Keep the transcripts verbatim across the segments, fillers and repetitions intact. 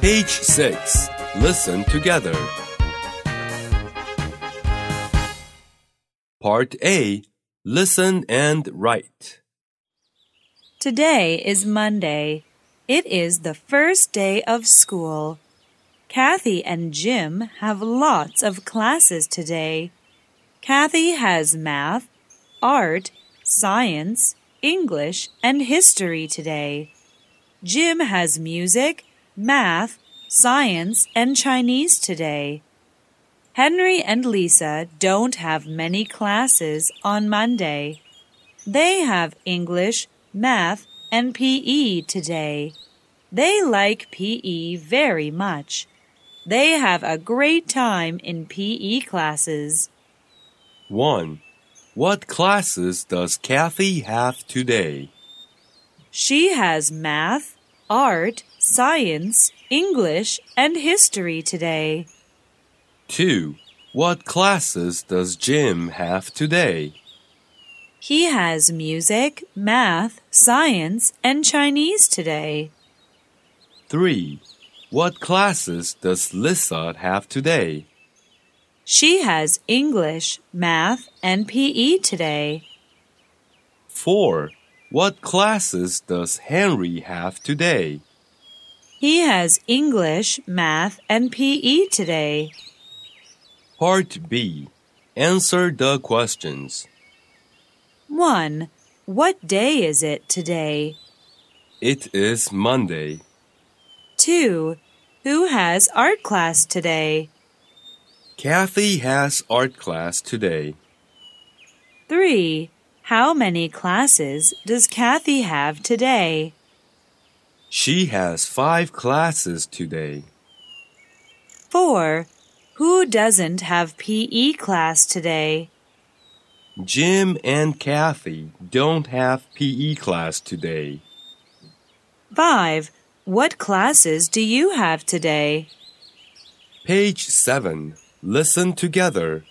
Page six. Listen together. Part A. Listen and write. Today is Monday. It is the first day of school. Kathy and Jim have lots of classes today. Kathy has math, art, science, English, and history today. Jim has music, math, science, and Chinese today. Henry and Lisa don't have many classes on Monday. They have English, math, and P E today. They like P E very much. They have a great time in P E classes. one. What classes does Kathy have today? She has math, art, science, English, and history today. two. What classes does Jim have today? He has music, math, science, and Chinese today. three. What classes does Lisa have today? She has English, math, and P E today. four. What classes does Henry have today? He has English, math, and P E today. Part B. Answer the questions. one. What day is it today? It is Monday. two. Who has art class today? Kathy has art class today. three. How many classes does Kathy have today? She has five classes today. four. Who doesn't have P E class today? Jim and Kathy don't have P E class today. five. What classes do you have today? Page seven. Listen together.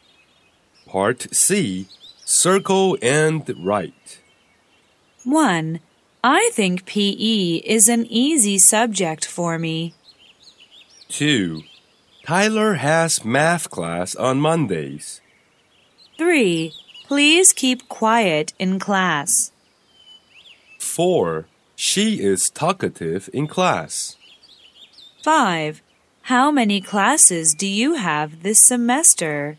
Part C. Circle and write. one. I think P E is an easy subject for me. two. Tyler has math class on Mondays. three. Please keep quiet in class. four. She is talkative in class. five. How many classes do you have this semester?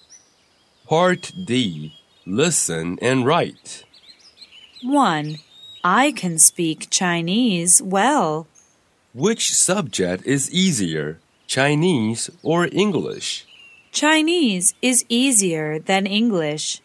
Part D. Listen and write. one. I can speak Chinese well. Which subject is easier, Chinese or English? Chinese is easier than English.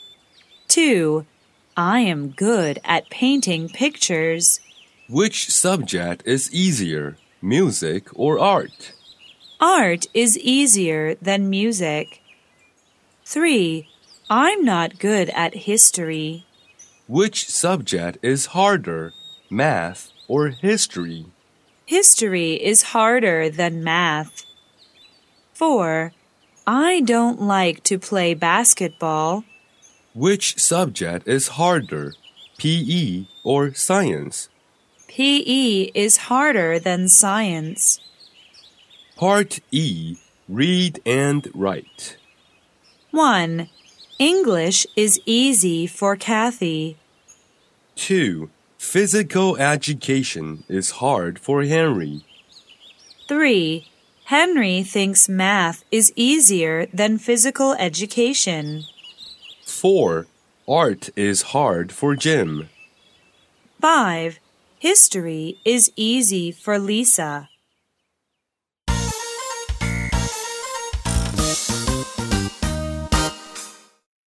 two. I am good at painting pictures. Which subject is easier, music or art? Art is easier than music. three. I'm not good at history. Which subject is harder, math or history? History is harder than math. four. I don't like to play basketball. Which subject is harder, P E or science? P E is harder than science. Part E. Read and write. one. English is easy for Kathy. two. Physical education is hard for Henry. three. Henry thinks math is easier than physical education. four. Art is hard for Jim. five. History is easy for Lisa.